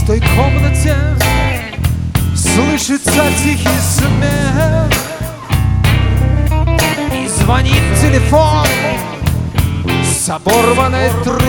пустой комнате слышится тихий смех, и звонит телефон с оборванной трубкой.